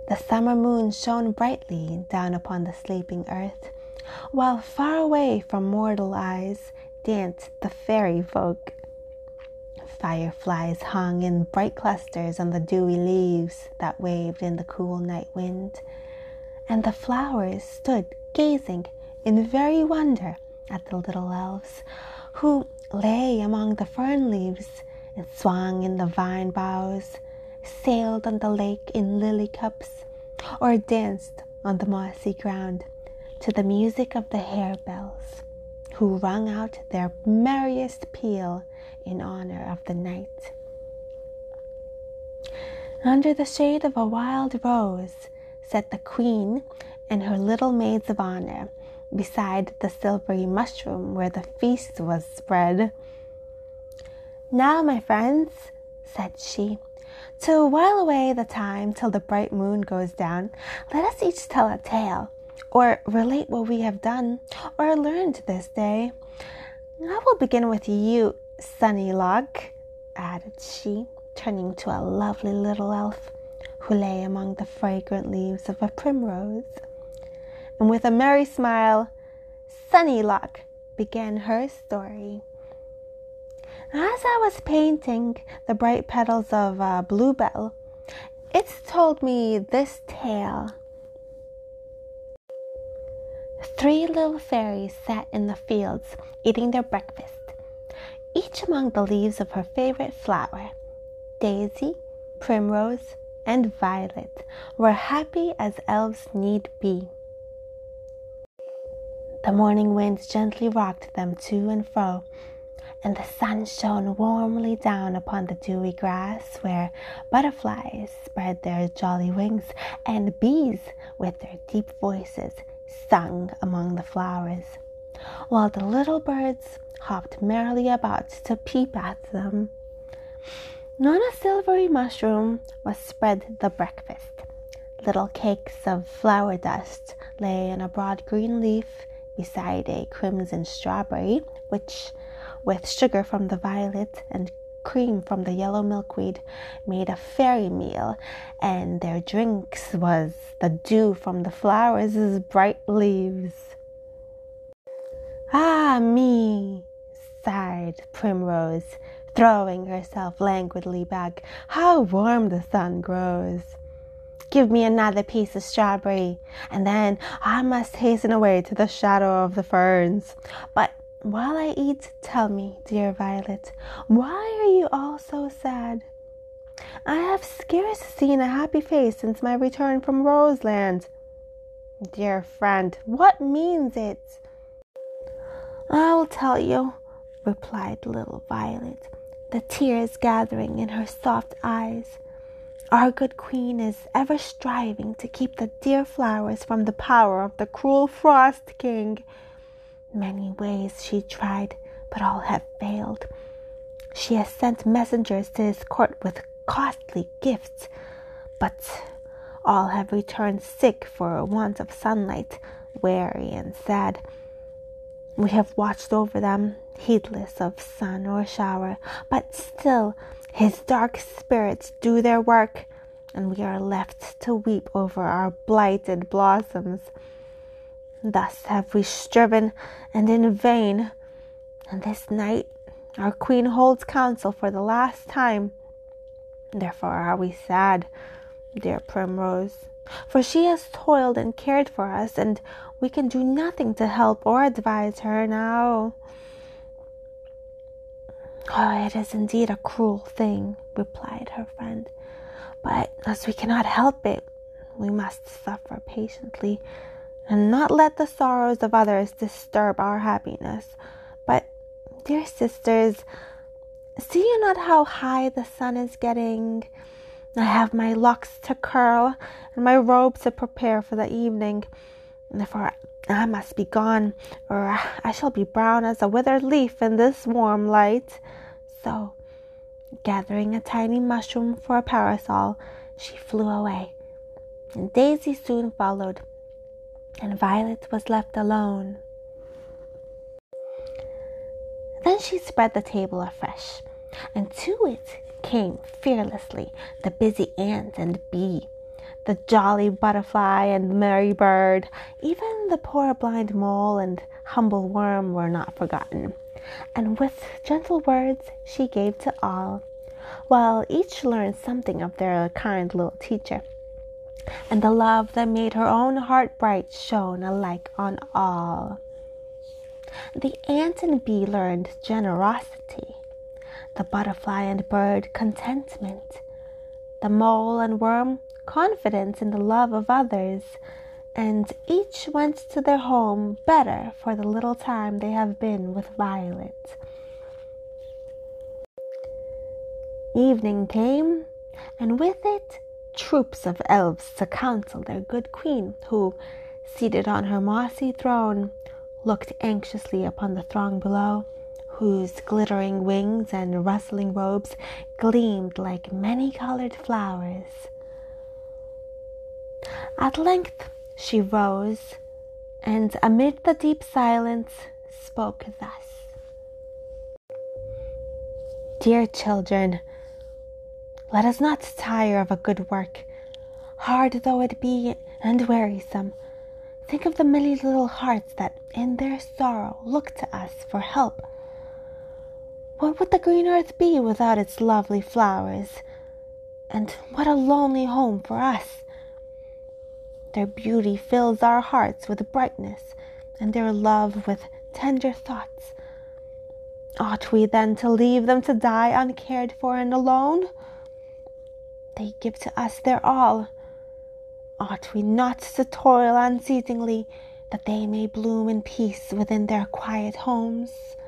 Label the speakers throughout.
Speaker 1: The summer moon shone brightly down upon the sleeping earth, while far away from mortal eyes danced the fairy folk. Fireflies hung in bright clusters on the dewy leaves that waved in the cool night wind, and the flowers stood gazing in very wonder at the little elves, who lay among the fern leaves and swung in the vine boughs, sailed on the lake in lily cups, or danced on the mossy ground to the music of the harebells, who rung out their merriest peal in honor of the night. Under the shade of a wild rose sat the queen and her little maids of honor beside the silvery mushroom where the feast was spread. "Now, my friends," said she, "to while away the time till the bright moon goes down, let us each tell a tale, or relate what we have done or learned this day. I will begin with you, Sunny Lock," added she, turning to a lovely little elf who lay among the fragrant leaves of a primrose. And with a merry smile, Sunny Lock began her story. "As I was painting the bright petals of a bluebell, it told me this tale. 3 little fairies sat in the fields eating their breakfast, each among the leaves of her favorite flower. Daisy, Primrose, and Violet were happy as elves need be. The morning winds gently rocked them to and fro, and the sun shone warmly down upon the dewy grass, where butterflies spread their jolly wings, and bees with their deep voices sung among the flowers, while the little birds hopped merrily about to peep at them. On a silvery mushroom was spread the breakfast. Little cakes of flower dust lay on a broad green leaf beside a crimson strawberry, which, with sugar from the violet and cream from the yellow milkweed, made a fairy meal, and their drinks was the dew from the flowers' bright leaves. "Ah me," sighed Primrose, throwing herself languidly back, "how warm the sun grows! Give me another piece of strawberry, and then I must hasten away to the shadow of the ferns. But while I eat, tell me, dear Violet, why are you all so sad? I have scarce seen a happy face since my return from Roseland. Dear friend, what means it?" "I will tell you," replied little Violet, the tears gathering in her soft eyes. "Our good queen is ever striving to keep the dear flowers from the power of the cruel Frost King. Many ways she tried, but all have failed. She has sent messengers to his court with costly gifts, but all have returned sick for want of sunlight, weary and sad. We have watched over them, heedless of sun or shower, but still his dark spirits do their work, and we are left to weep over our blighted blossoms. Thus have we striven, and in vain. And this night our queen holds council for the last time. Therefore are we sad, dear Primrose, for she has toiled and cared for us, and we can do nothing to help or advise her now." "Oh, it is indeed a cruel thing," replied her friend, "but as we cannot help it, we must suffer patiently, and not let the sorrows of others disturb our happiness. But, dear sisters, see you not how high the sun is getting? I have my locks to curl and my robes to prepare for the evening. Therefore I must be gone, or I shall be brown as a withered leaf in this warm light." So, gathering a tiny mushroom for a parasol, she flew away, and Daisy soon followed, and Violet was left alone. Then she spread the table afresh, and to it came fearlessly the busy ant and bee, The jolly butterfly and merry bird, even the poor blind mole and humble worm were not forgotten. And with gentle words she gave to all, while each learned something of their kind little teacher. And the love that made her own heart bright shone alike on all. The ant and bee learned generosity, the butterfly and bird contentment, the mole and worm confidence in the love of others, and each went to their home better for the little time they have been with Violet. Evening came, and with it troops of elves to counsel their good queen, who, seated on her mossy throne, looked anxiously upon the throng below, whose glittering wings and rustling robes gleamed like many-colored flowers. At length she rose, and amid the deep silence spoke thus. Dear children, let us not tire of a good work, hard though it be and wearisome. Think of the many little hearts that in their sorrow look to us for help. What would the green earth be without its lovely flowers? And what a lonely home for us! Their beauty fills our hearts with brightness, and their love with tender thoughts. Ought we then to leave them to die uncared for and alone? They give to us their all. Ought we not to toil unceasingly, that they may bloom in peace within their quiet homes?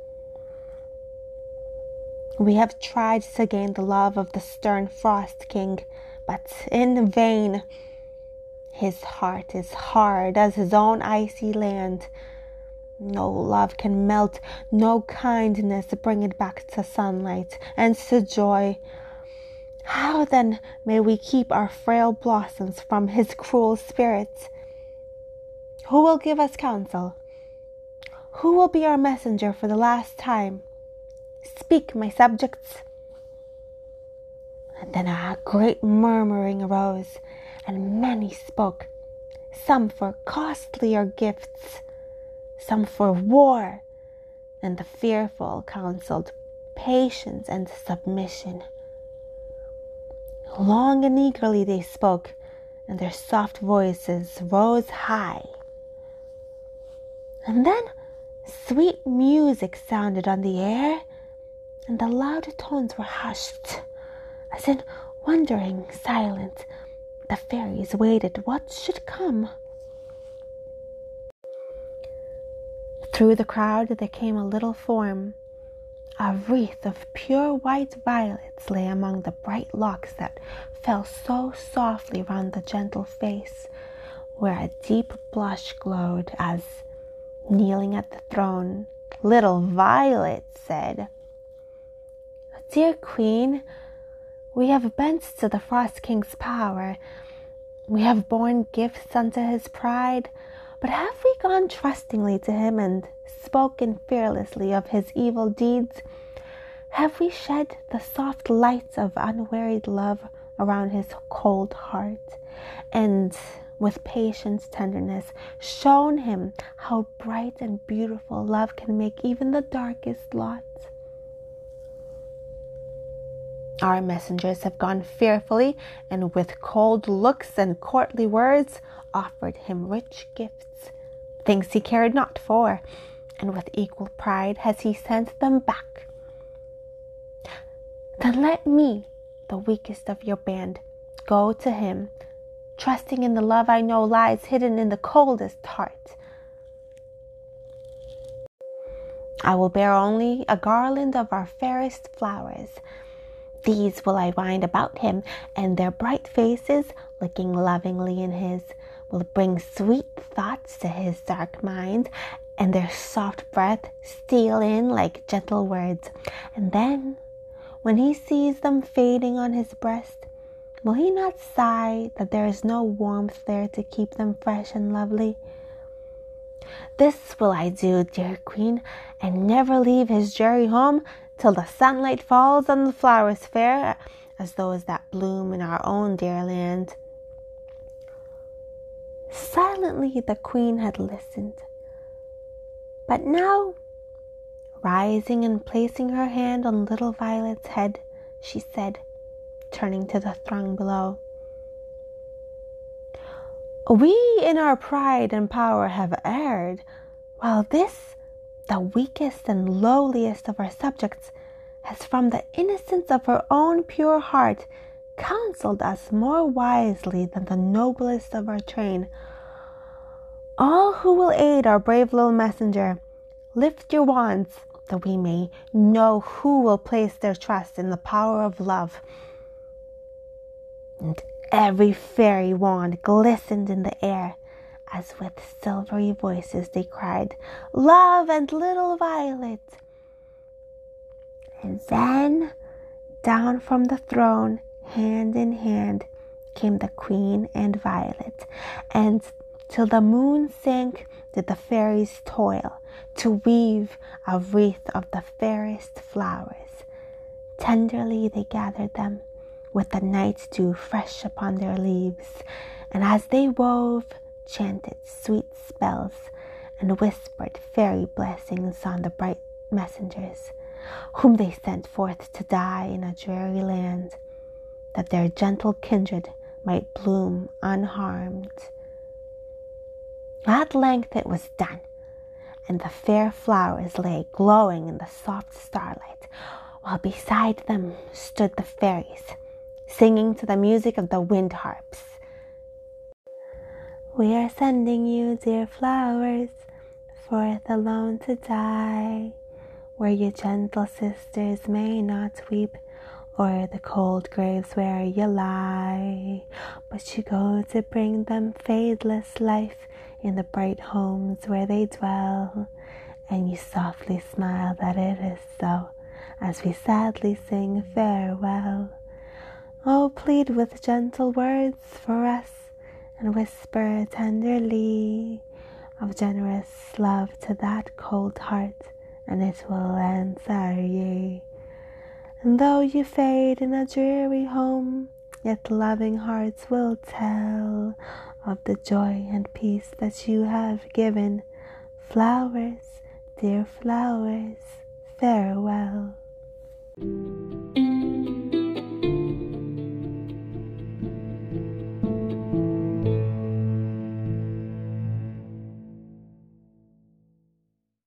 Speaker 1: We have tried to gain the love of the stern Frost King, but in vain. His heart is hard as his own icy land. No love can melt, no kindness bring it back to sunlight and to joy. How then may we keep our frail blossoms from his cruel spirit? Who will give us counsel? Who will be our messenger for the last time? Speak, my subjects. And then a great murmuring arose, and many spoke, some for costlier gifts, some for war, and the fearful counseled patience and submission. Long and eagerly they spoke, and their soft voices rose high. And then sweet music sounded on the air, and the loud tones were hushed, as in wondering silence the fairies waited what should come. Through the crowd there came a little form. A wreath of pure white violets lay among the bright locks that fell so softly round the gentle face, where a deep blush glowed as, kneeling at the throne, little Violet said, "Dear Queen, we have bent to the Frost King's power. We have borne gifts unto his pride, but have we gone trustingly to him and spoken fearlessly of his evil deeds? Have we shed the soft lights of unwearied love around his cold heart, and with patient tenderness shown him how bright and beautiful love can make even the darkest lot? Our messengers have gone fearfully, and with cold looks and courtly words offered him rich gifts, things he cared not for, and with equal pride has he sent them back. Then let me, the weakest of your band, go to him, trusting in the love I know lies hidden in the coldest heart. I will bear only a garland of our fairest flowers. These will I wind about him, and their bright faces, looking lovingly in his, will bring sweet thoughts to his dark mind, and their soft breath steal in like gentle words. And then, when he sees them fading on his breast, will he not sigh that there is no warmth there to keep them fresh and lovely? This will I do, dear Queen, and never leave his dreary home till the sunlight falls on the flowers fair as those that bloom in our own dear land. Silently the queen had listened. But now, rising and placing her hand on little Violet's head, she said, turning to the throng below, "We in our pride and power have erred, while this, the weakest and lowliest of our subjects, has from the innocence of her own pure heart counseled us more wisely than the noblest of our train. All who will aid our brave little messenger, lift your wands, that we may know who will place their trust in the power of love." And every fairy wand glistened in the air, as with silvery voices they cried, "Love and little Violet." And then, down from the throne, hand in hand, came the Queen and Violet, and till the moon sank did the fairies toil to weave a wreath of the fairest flowers. Tenderly they gathered them, with the night dew fresh upon their leaves, and as they wove, chanted sweet spells and whispered fairy blessings on the bright messengers, whom they sent forth to die in a dreary land, that their gentle kindred might bloom unharmed. At length it was done, and the fair flowers lay glowing in the soft starlight, while beside them stood the fairies, singing to the music of the wind harps. "We are sending you, dear flowers, forth alone to die, where your gentle sisters may not weep, o'er the cold graves where you lie. But you go to bring them fadeless life in the bright homes where they dwell, and you softly smile that it is so, as we sadly sing farewell. Oh, plead with gentle words for us, and whisper tenderly of generous love to that cold heart, and it will answer ye. And though you fade in a dreary home, yet loving hearts will tell of the joy and peace that you have given. Flowers, dear flowers, farewell."